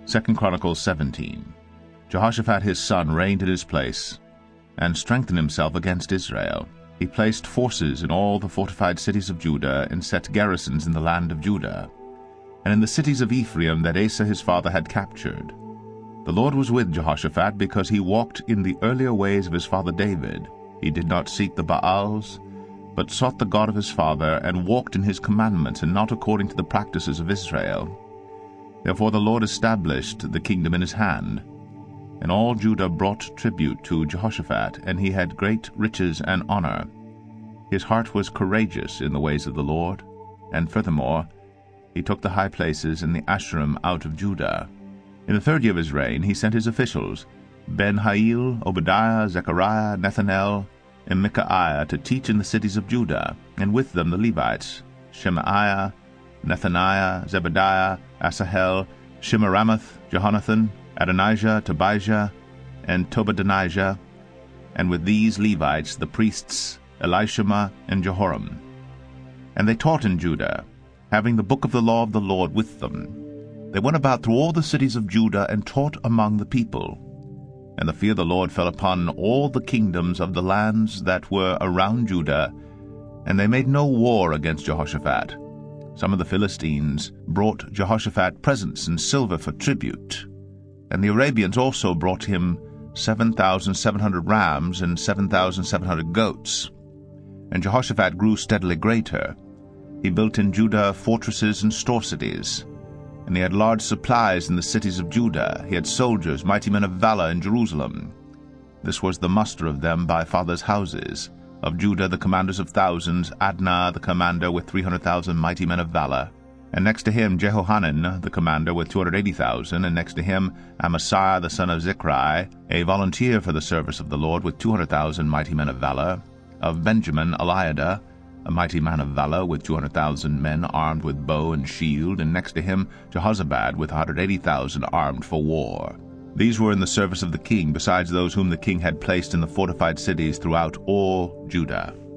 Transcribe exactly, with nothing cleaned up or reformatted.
Second Chronicles seventeen. Jehoshaphat his son reigned in his place, and strengthened himself against Israel. He placed forces in all the fortified cities of Judah, and set garrisons in the land of Judah, and in the cities of Ephraim that Asa his father had captured. The Lord was with Jehoshaphat, because he walked in the earlier ways of his father David. He did not seek the Baals, but sought the God of his father, and walked in his commandments, and not according to the practices of Israel. Therefore the Lord established the kingdom in his hand. And all Judah brought tribute to Jehoshaphat, and he had great riches and honor. His heart was courageous in the ways of the Lord, and furthermore he took the high places in the Asherim out of Judah. In the third year of his reign he sent his officials, Ben-Hail, Obadiah, Zechariah, Nethanel, and Micaiah, to teach in the cities of Judah, and with them the Levites, Shemaiah, Nethaniah, Zebadiah, Asahel, Shemiramoth, Jehonathan, Adonijah, Tobijah, and Tobadonijah, and with these Levites the priests Elishama and Jehoram. And they taught in Judah, having the book of the law of the Lord with them. They went about through all the cities of Judah, and taught among the people. And the fear of the Lord fell upon all the kingdoms of the lands that were around Judah, and they made no war against Jehoshaphat. Some of the Philistines brought Jehoshaphat presents and silver for tribute, and the Arabians also brought him seven thousand seven hundred rams and seven thousand seven hundred goats. And Jehoshaphat grew steadily greater. He built in Judah fortresses and store cities, and he had large supplies in the cities of Judah. He had soldiers, mighty men of valor in Jerusalem. This was the muster of them by fathers' houses. Of Judah the commanders of thousands, Adnah the commander with three hundred thousand mighty men of valor. And next to him Jehohanan the commander with two hundred eighty thousand, and next to him Amasiah the son of Zichri, a volunteer for the service of the Lord, with two hundred thousand mighty men of valor. Of Benjamin Eliada, a mighty man of valor, with two hundred thousand men armed with bow and shield, and next to him Jehozabad with one hundred eighty thousand armed for war. These were in the service of the king, besides those whom the king had placed in the fortified cities throughout all Judah.